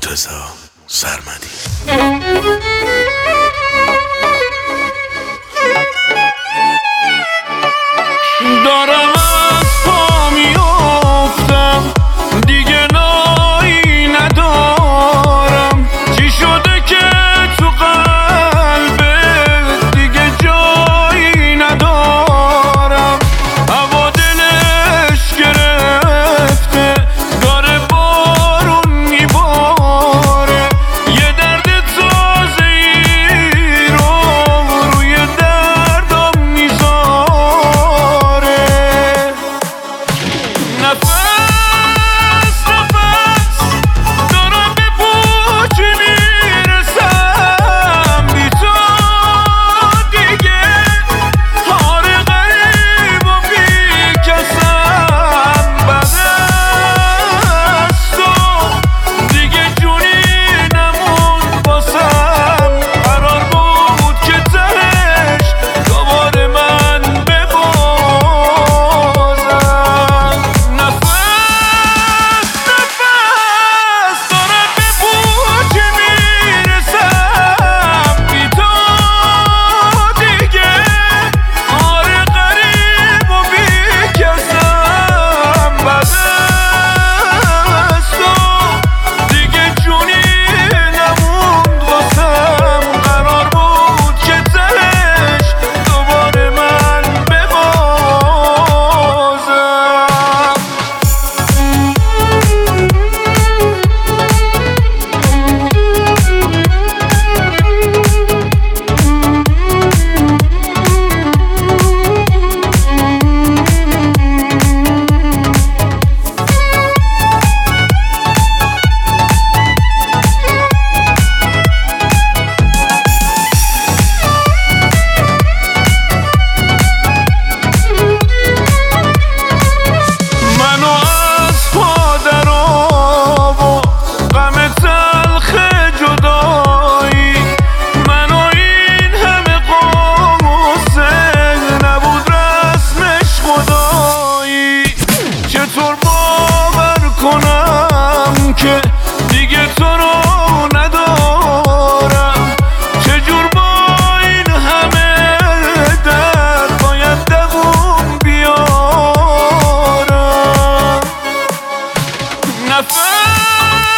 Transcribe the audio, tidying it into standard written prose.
مرتضی سرمدی. دارم از پا میافتم، دیگه نایی ندارم. چی شده که تو قلبت دیگه جایی ندارم؟ هوا دلش گرفته، داره بارون میباره. یه درد تازه‌ای رو روی دردم میذاره. نفس دارم به پوچ میرسم بی تو دیگه. آره غریب و بی کسم، بعد از تو دیگه جونی نموند واسم. قرار بود که تهش دوباره من ببازم. نفس دارم به پوچ میرسم بی تو دیگه. آره غریب و بی کسم، بعد از تو دیگه جونی نموند واسم. قرار بود که تهش دوباره من ببازم. منو از پا در آورد غم تلخ جدایی. منو این همه قصه نبود رسمش خدایی. چطور باور کنم که دیگه تو رو ندارم؟ چجور با این همه درد باید دووم بیارم؟ نفس